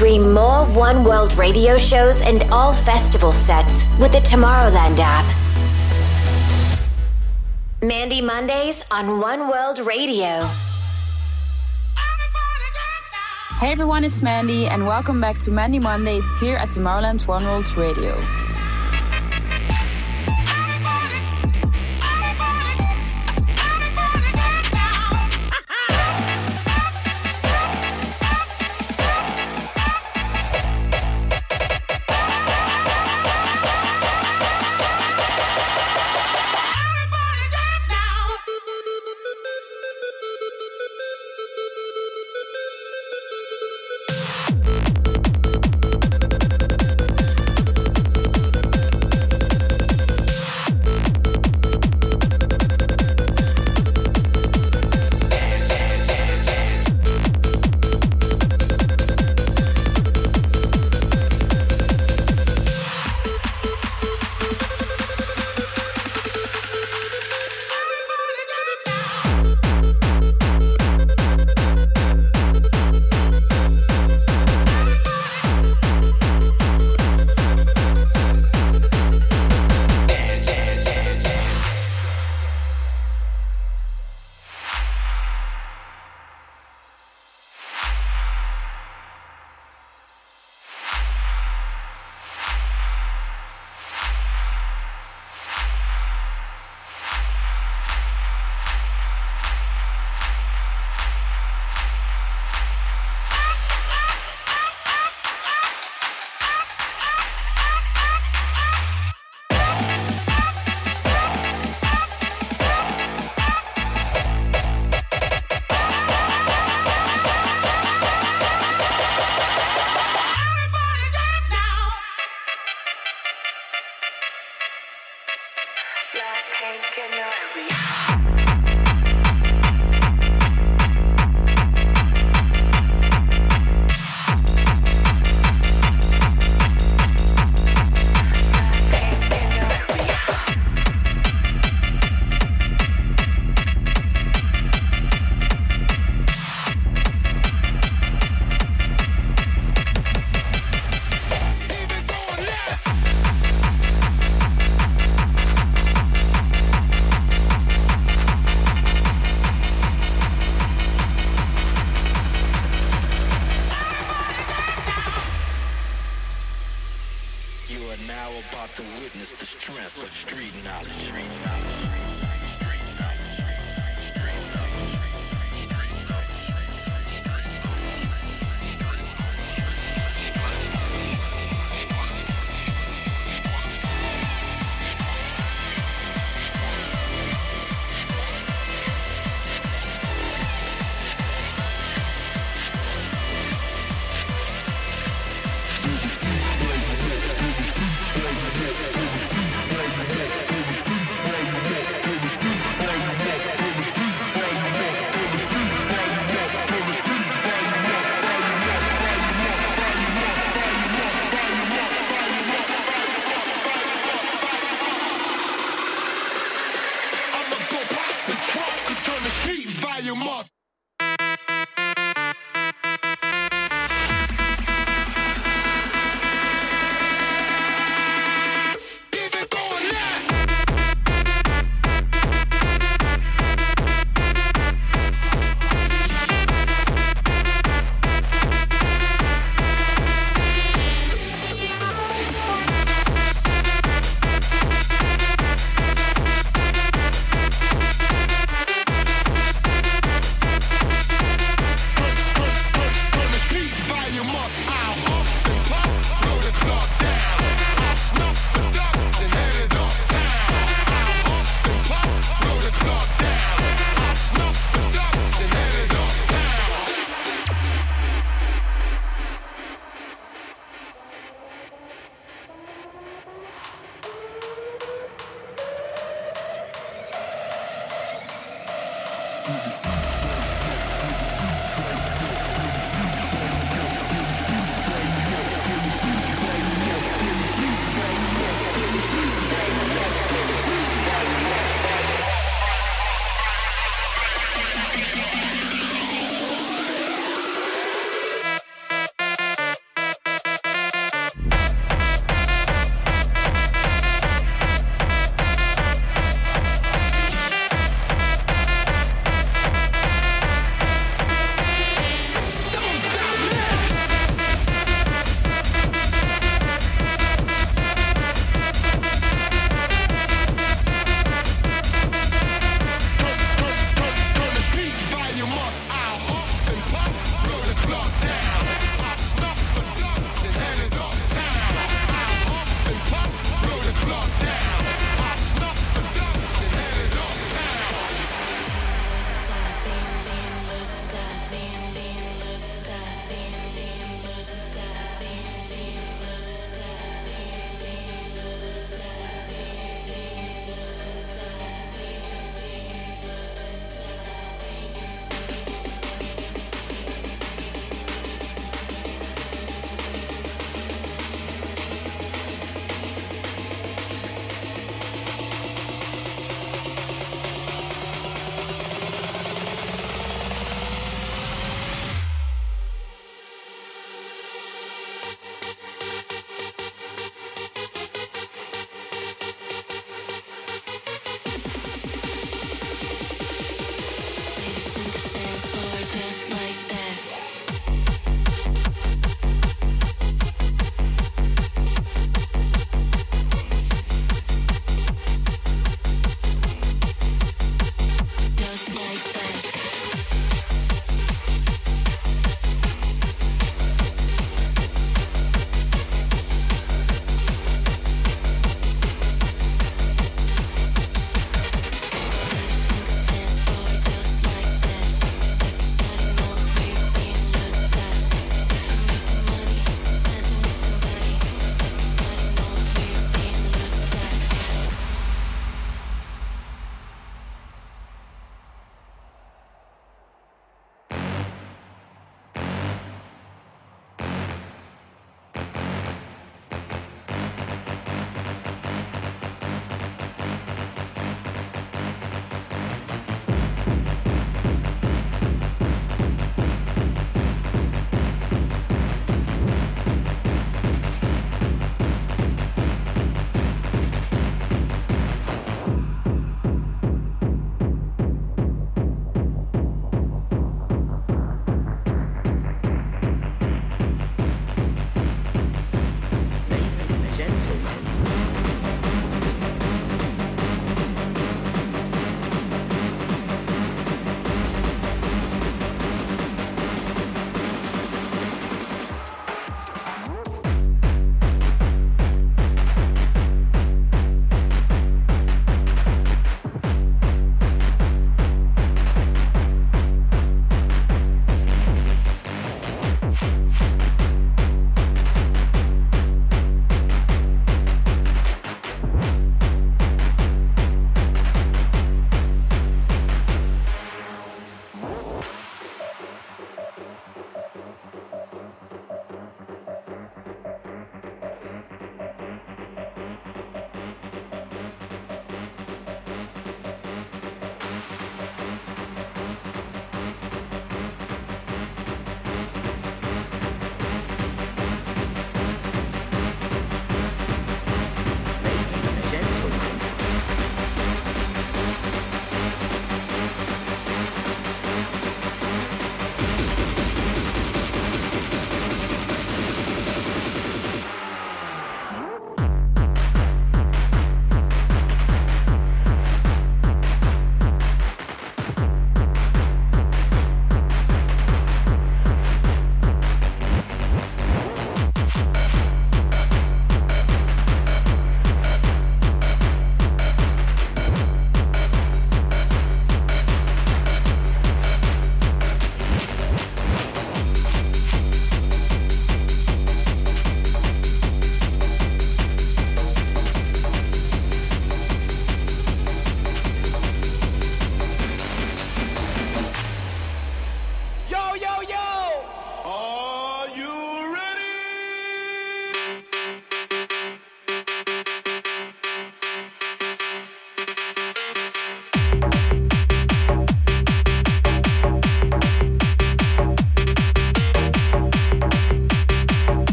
Stream more One World radio shows and all festival sets with the Tomorrowland app. Mandy Mondays on One World Radio. Hey everyone, it's Mandy and welcome back to Mandy Mondays here at Tomorrowland One World Radio.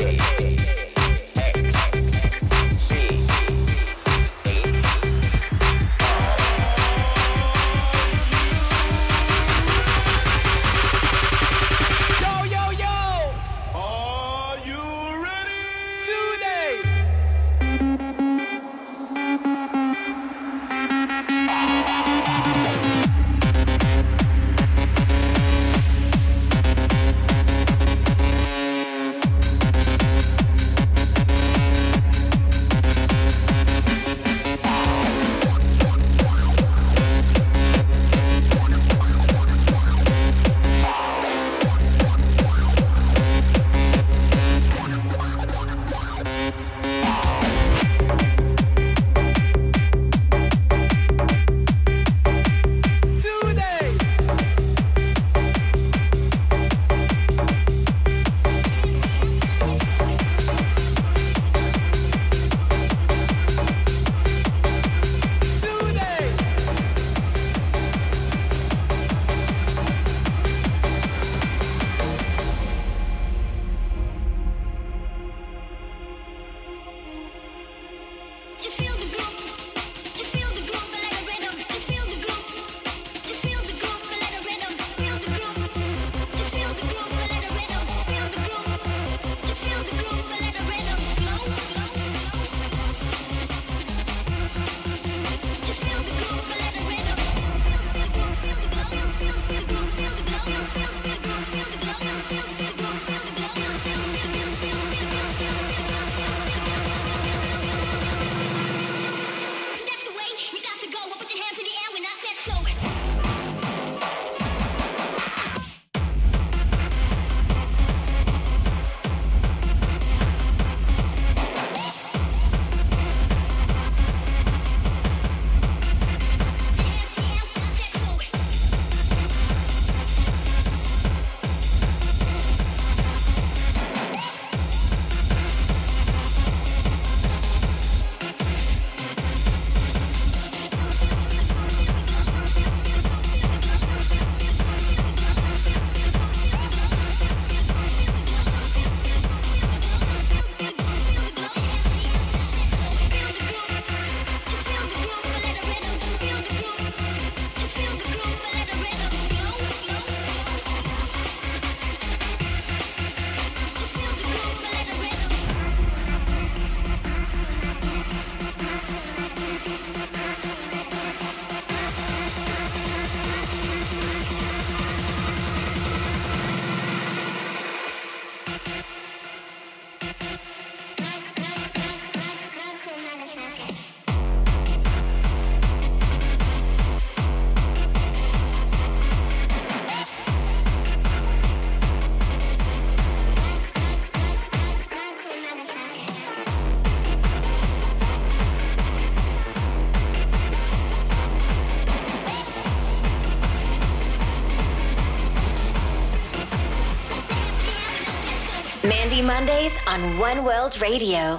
Mandy Mondays on One World Radio.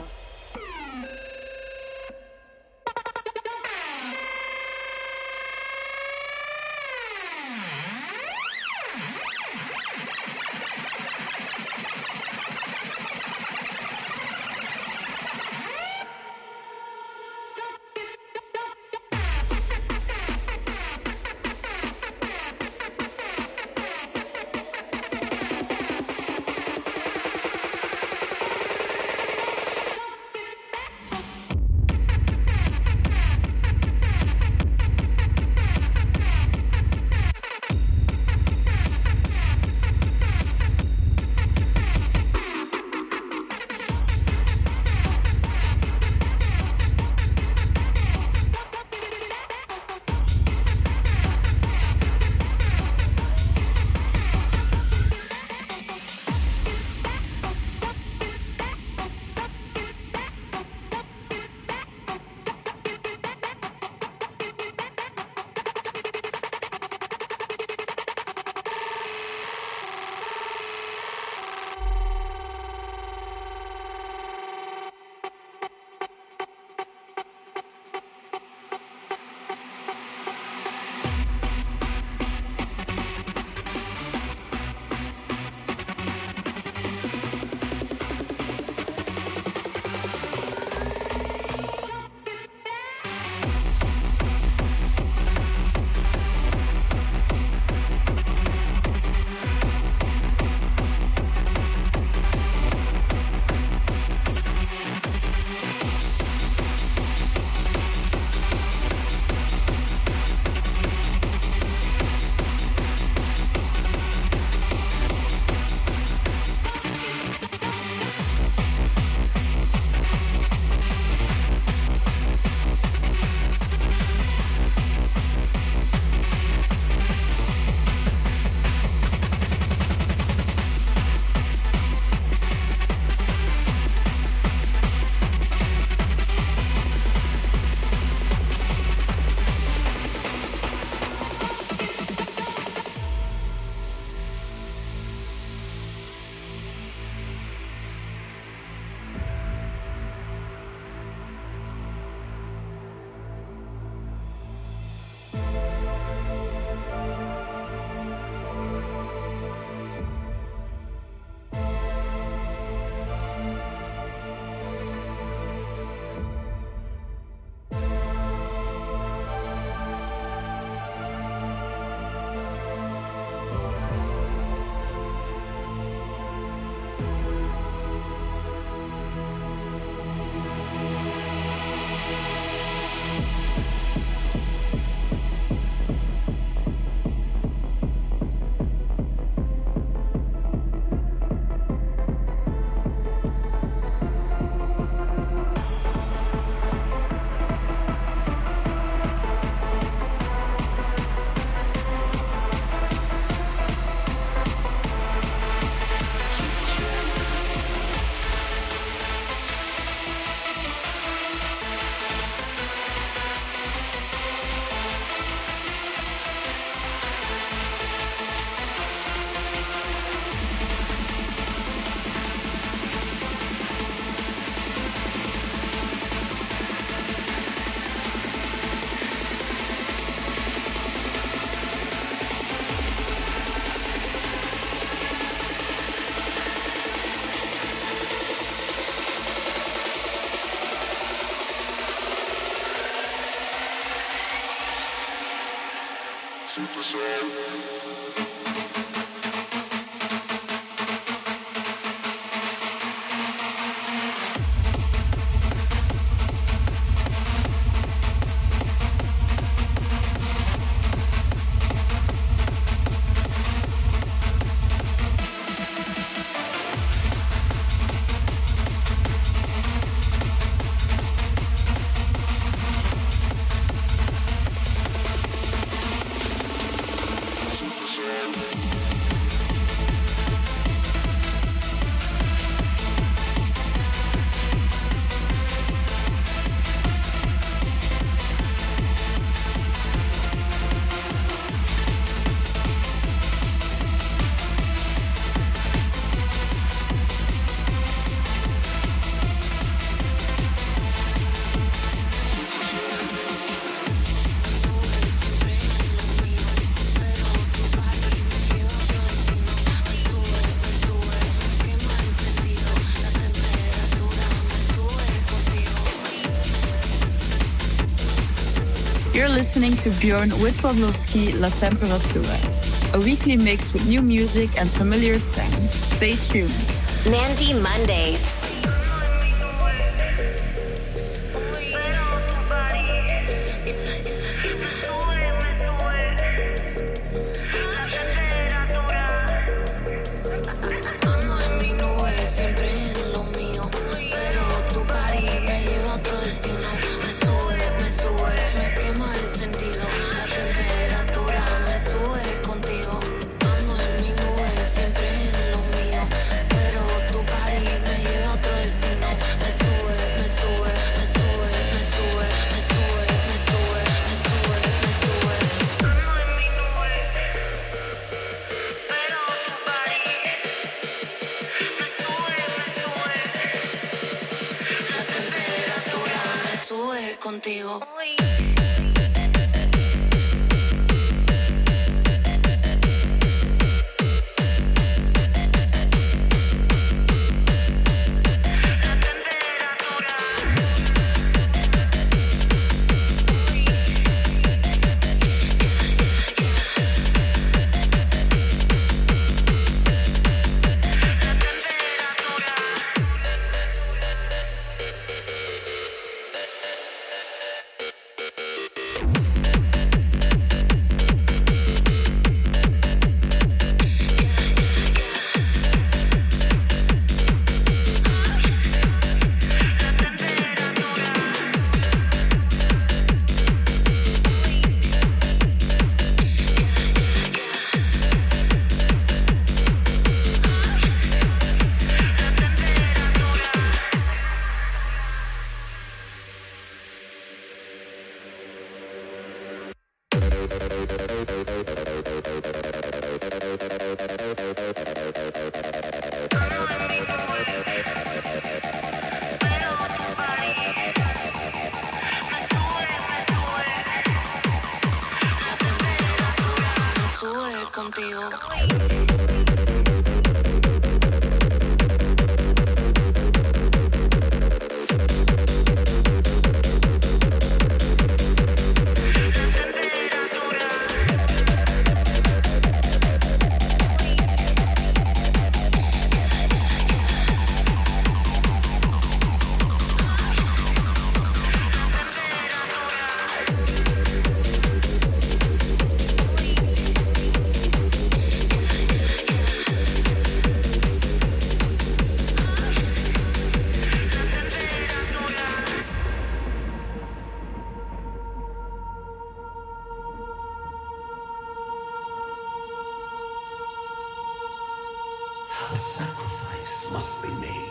You're listening to Bjorn with Pawlowski, La Temperatura, a weekly mix with new music and familiar sounds. Stay tuned. Mandy Mondays. Contigo. A sacrifice must be made.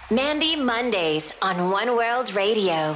Mandy Mondays on One World Radio.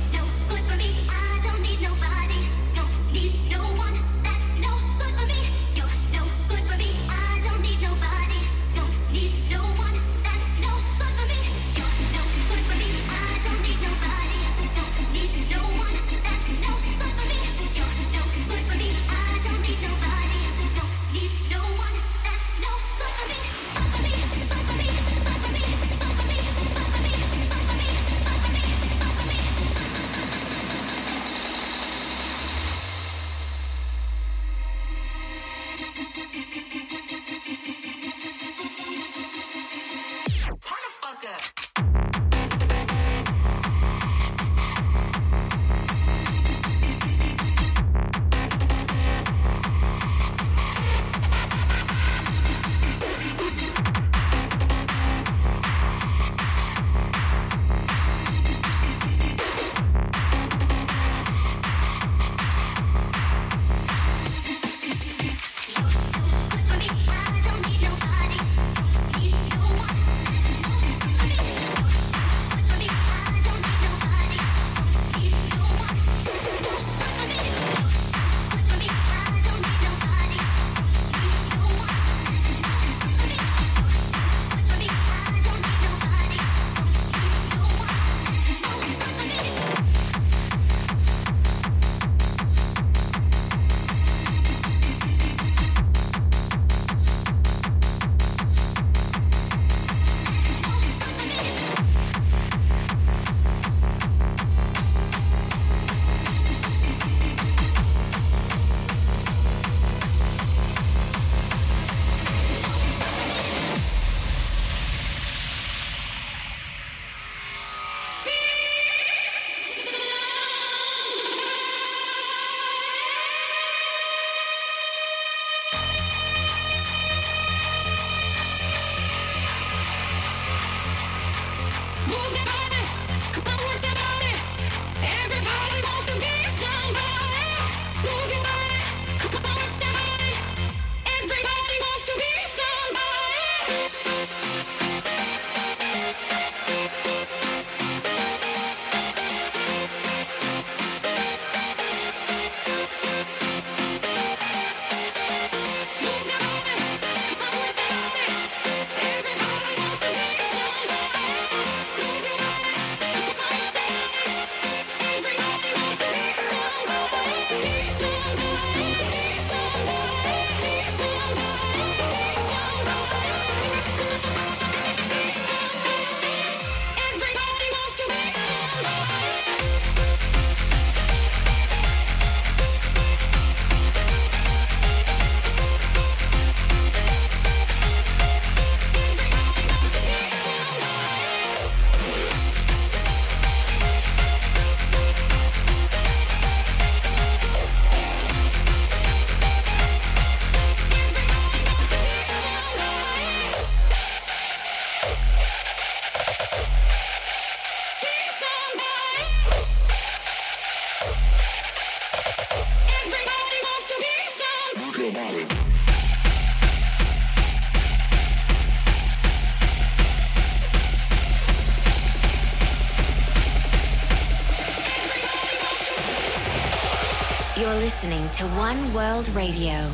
You're listening to One World Radio.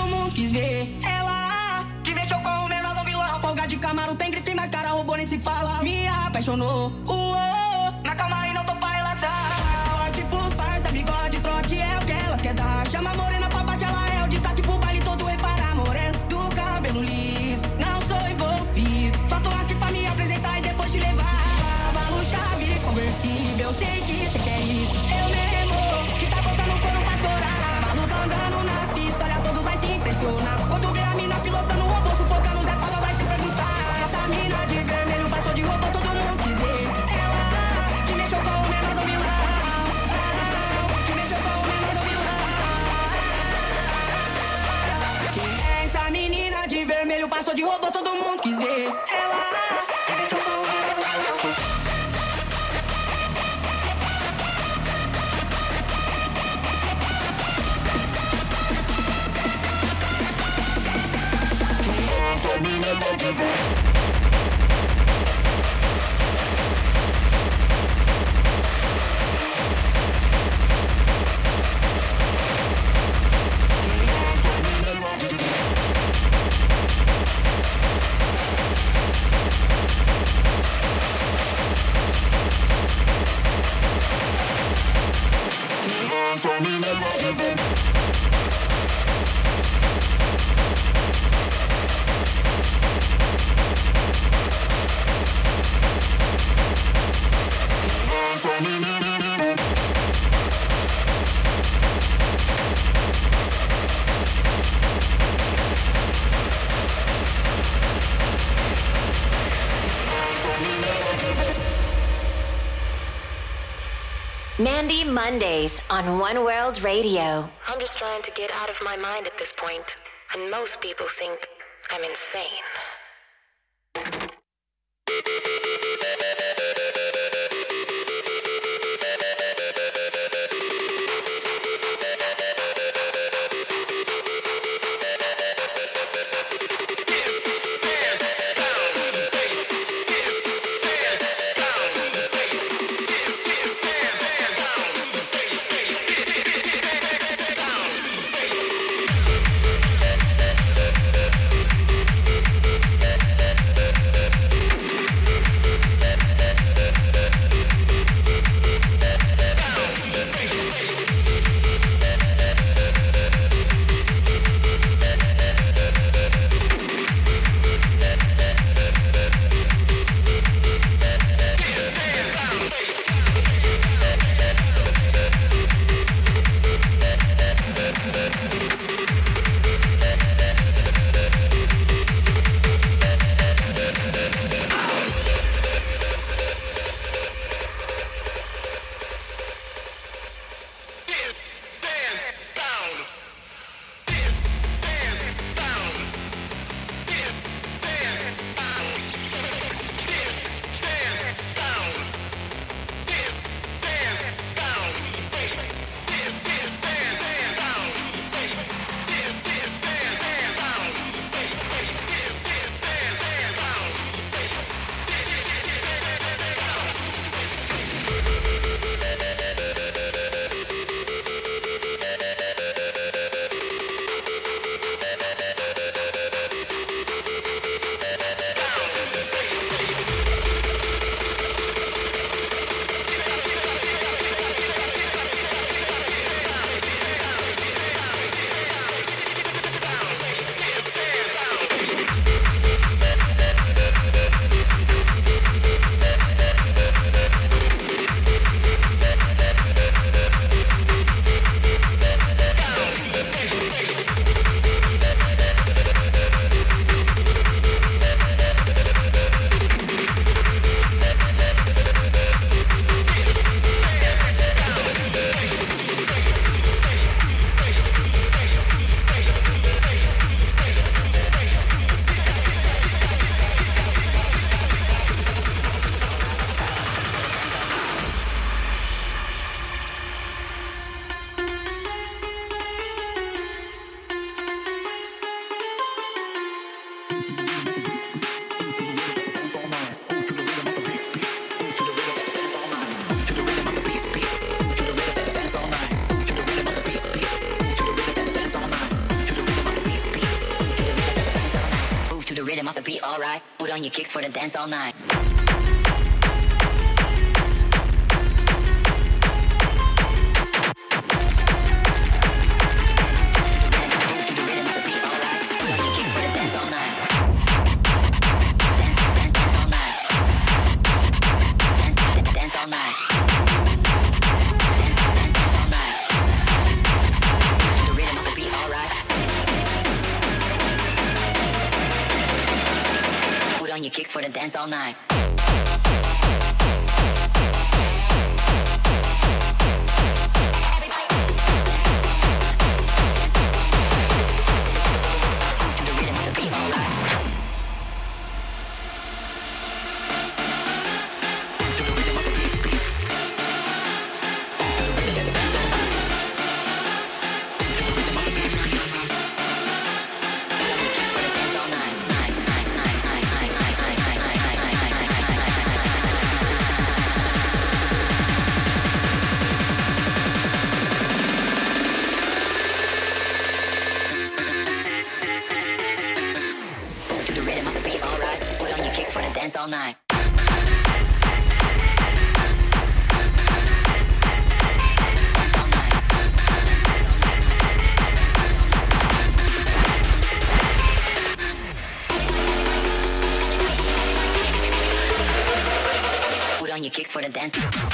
mundo quis ver. Ela que mexeu com o menor do vilão. Folga de Camaro, tem grife, mas cara roubou, nem se fala. Me apaixonou, na calma e não tô pra relatar. Tipo os parça, bigode, trote, é o que elas quer dar. Chama a morena pra bate, ela é o destaque pro baile todo reparar. Morena do cabelo liso, não sou envolvido. Só tô aqui pra me apresentar e depois te levar. Cavalo chave, conversível, sei que cê quer isso. Eu mesmo, que tá botando o couro pra torar. Cavalo tá andando nas pistas, olha, todos vai se impressionar. Quando vê a mina pilotando o robô, sufocando, Zé Paulo vai se perguntar. Essa mina de vermelho passou de robô, todo mundo quis ver. Ela que mexeu com o menor do vilão. Que mexeu com o menor do vilão. Quem é essa menina de vermelho passou de robô, todo mundo quis ver. Ela que mexeu com o menor do vilão. Mandy Mondays on One World Radio. I'm just trying to get out of my mind at this point, and most people think I'm insane. on your kicks for the dance all night. Your kicks for the dance all night. All night. Put on your kicks for the dance.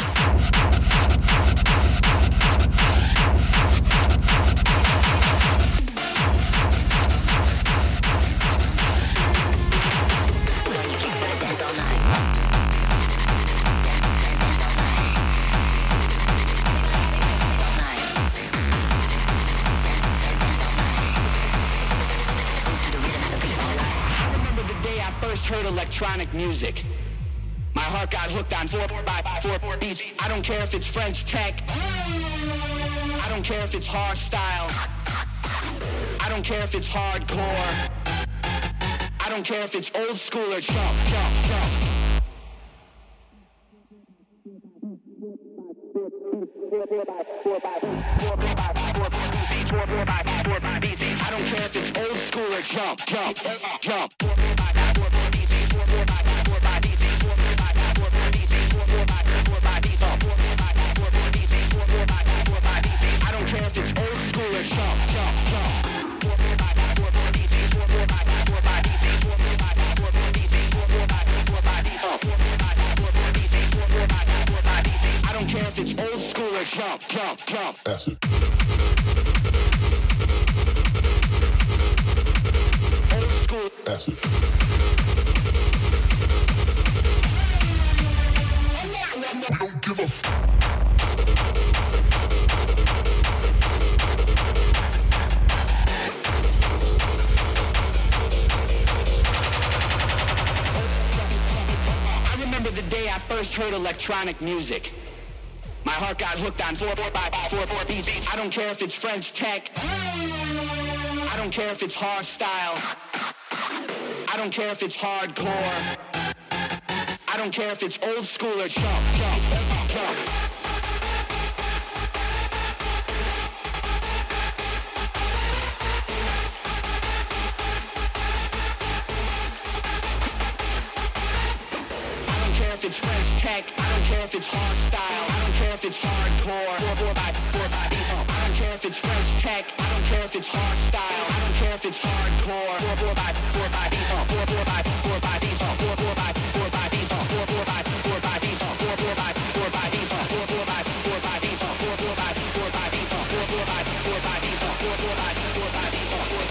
Heard electronic music. My heart got hooked on 4x4 beats. I don't care if it's French tech. I don't care if it's hard style. I don't care if it's hardcore. I don't care if it's old school or jump. I don't care if it's old school or jump. I don't care if it's old school or jump. I don't care if it's old school or jump. Acid. Old school. Acid. We don't give a f***. I remember the day I first heard electronic music. My heart got hooked on 4x4 beats. I don't care if it's French tech. I don't care if it's hard style. I don't care if it's hardcore. I don't care if it's old school or jump. I don't care if it's French tech. I don't care if it's hard style. I don't care if it's hardcore. 4x4 beats. I don't care if it's French tech. I don't care if it's hard style. I don't care if it's hardcore. 4x4 beats. 4x4 beats. 4x4 beats. 4x4 beats. 4x4 beats. 4x4 beats. 4x4 beats. 4x4 beats. 4x4 beats.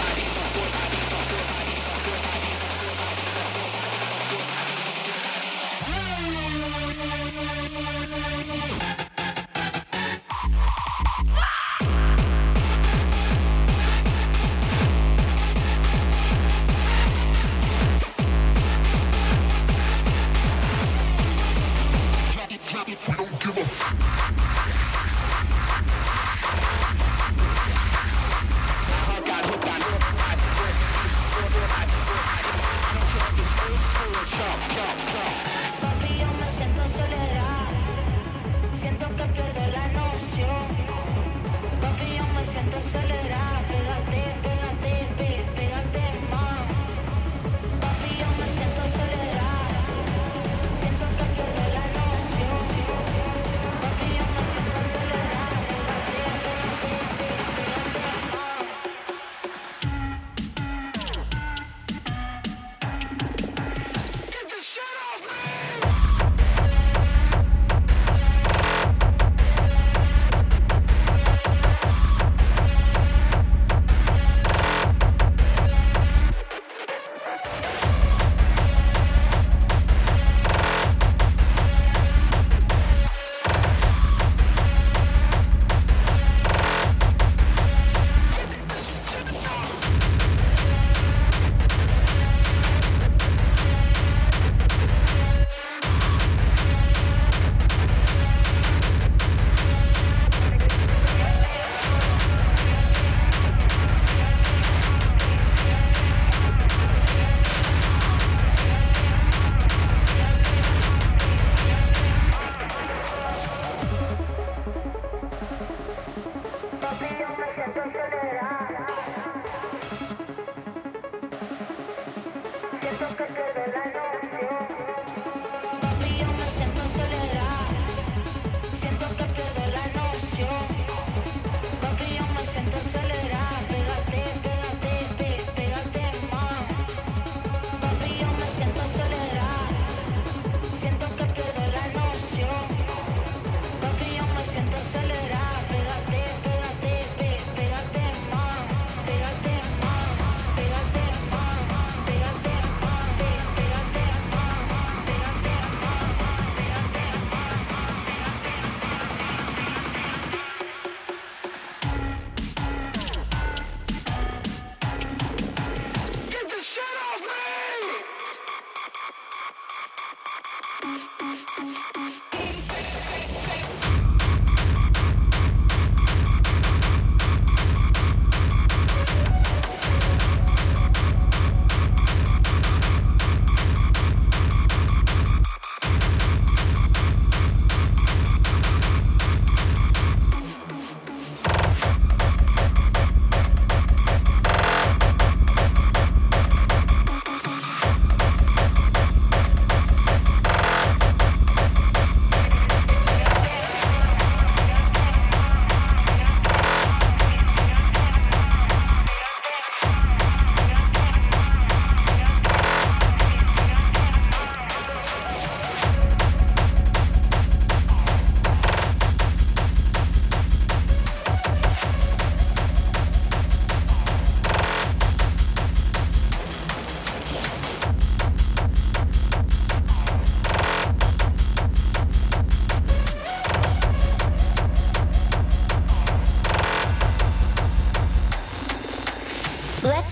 We don't give a f***. Got hooked on Papi, yo me siento soledad. Siento que pierdo la noción. Papi, yo me siento soledad. Pégate, pégate, pégate más. Papi, yo me siento soledad.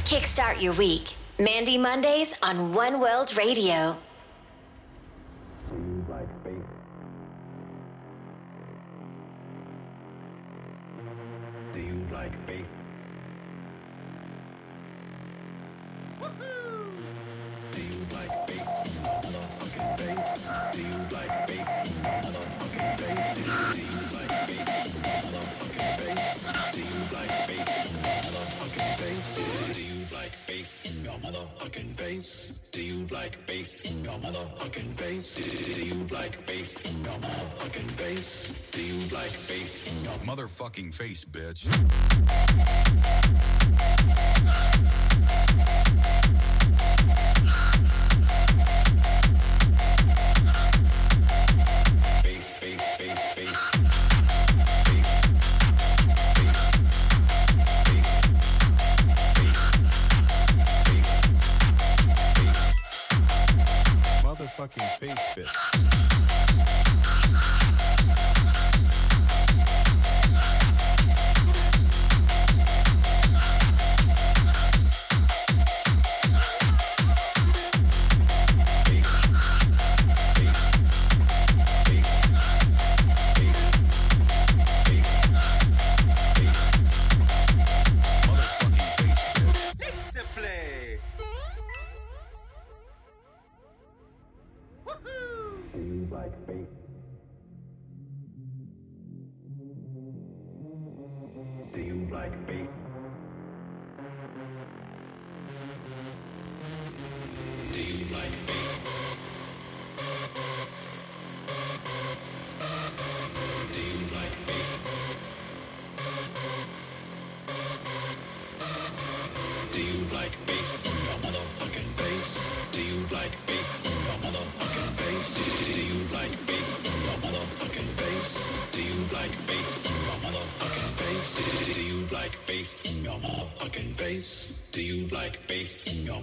Kickstart your week. Mandy Mondays on One World Radio. Do you like bass? Do you like bass? Do you like bass? Motherfucking bass. Do you like bass? Motherfucking bass. Do you like bass? Motherfucking bass. Do you like bass? Motherfucking bass. Do you like bass in your motherfucking face? Do you like bass in your motherfucking face? Do you like bass in your motherfucking face? Do you like bass in your motherfucking face, bitch? Motherfucking face, bitch. Do you like bass in your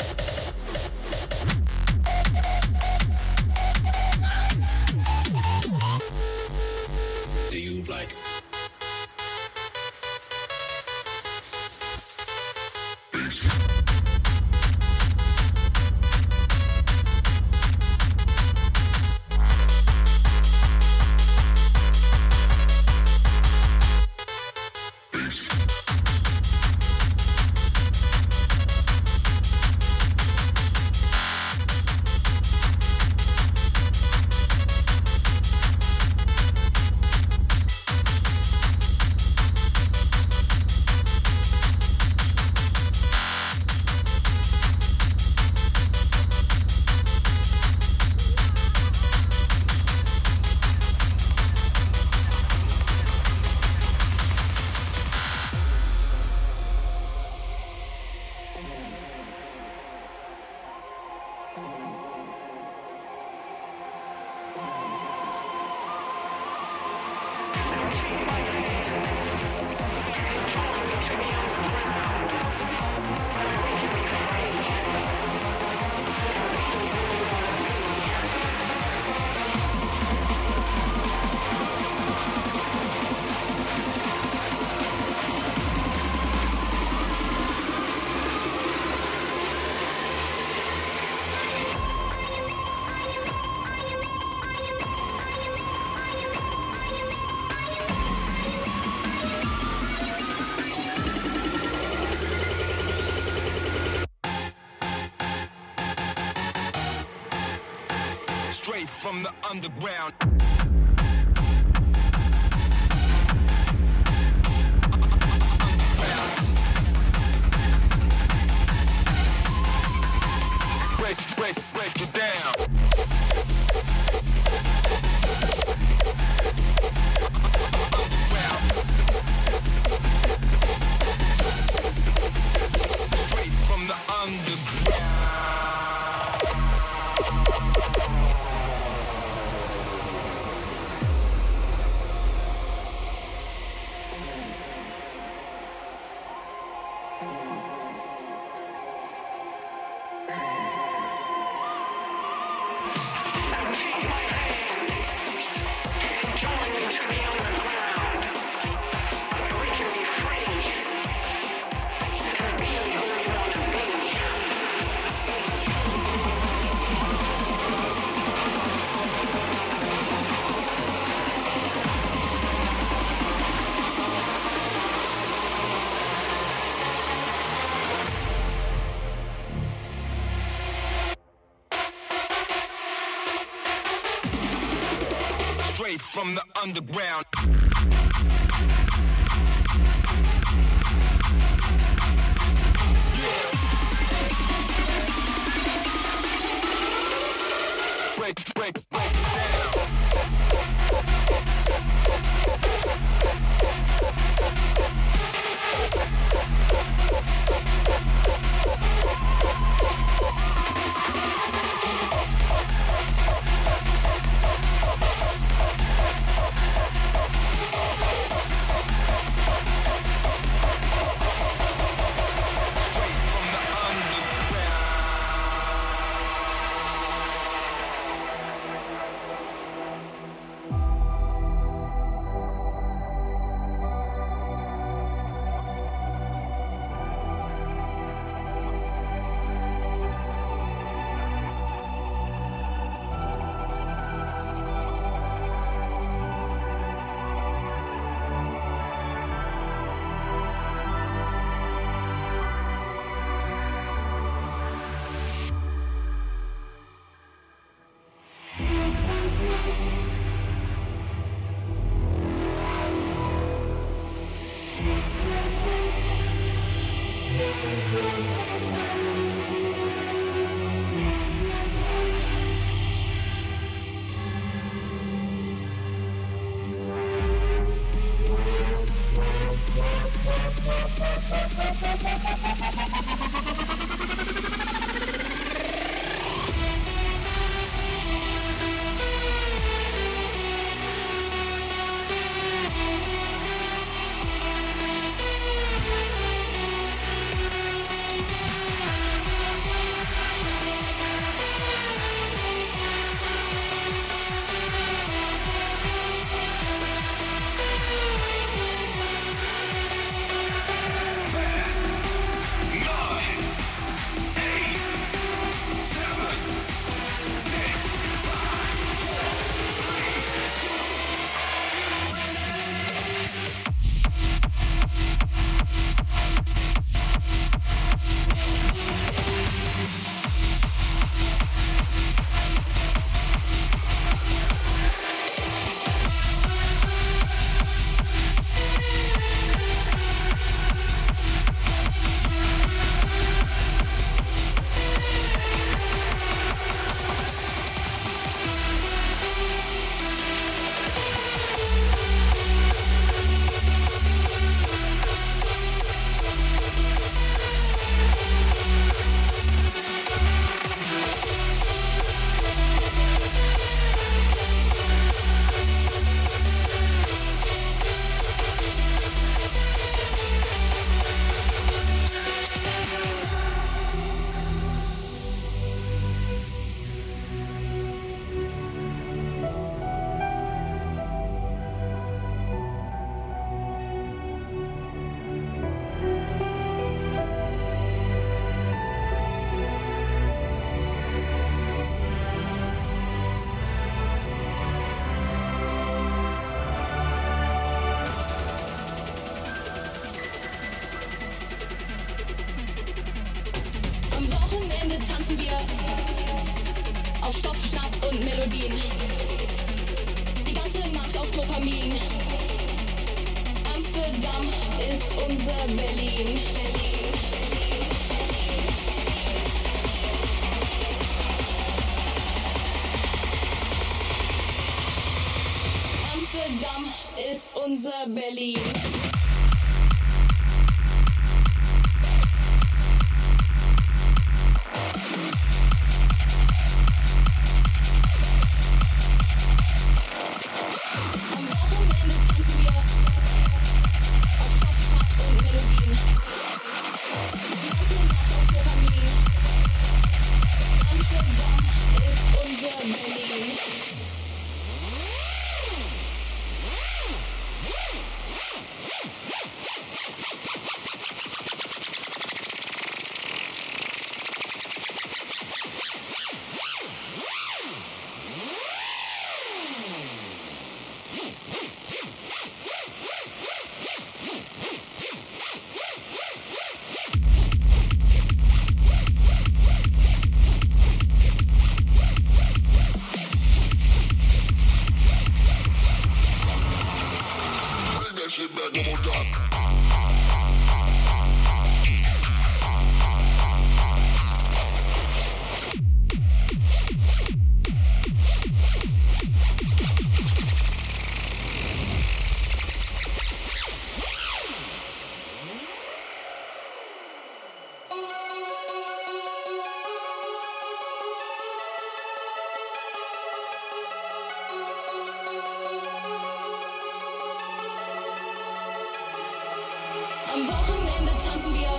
Do you like from the underground. Break it down. Straight from the underground. straight from the underground. Break it down. tanzen wir auf Stoff, Schnaps und Melodien. Die ganze Nacht auf Dopamin. Amsterdam ist unser Berlin. Amsterdam ist unser Berlin. Am Wochenende tanzen wir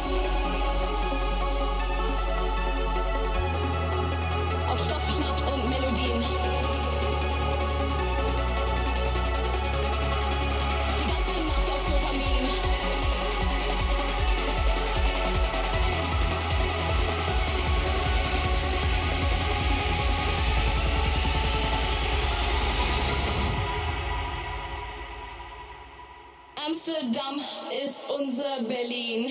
auf Stoff, Schnaps und Melodien. Die ganze Nacht auf Dopamin. Amsterdam ist unser Berlin.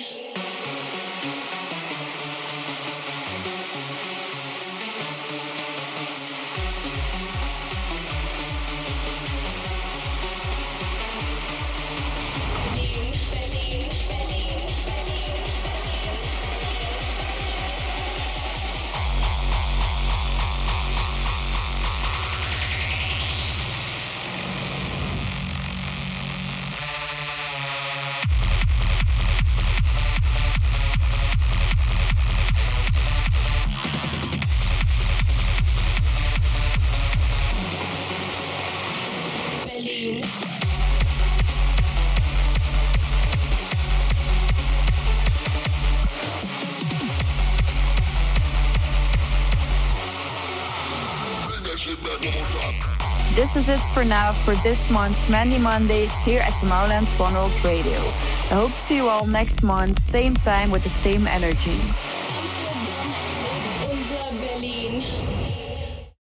This is it for now for this month's Mandy Mondays here at Tomorrowland One World Radio. I hope to see you all next month, same time with the same energy.